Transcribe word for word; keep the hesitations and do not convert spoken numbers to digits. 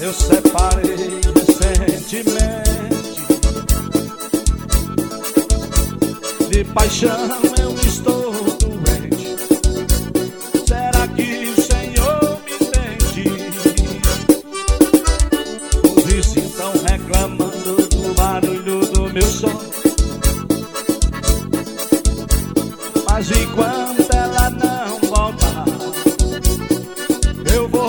eu separei recentemente. De paixão eu estou doente. Será que o Senhor me entende? Os vizinhos estão reclamando do barulho do meu som, mas enquanto ela não voltar, eu vou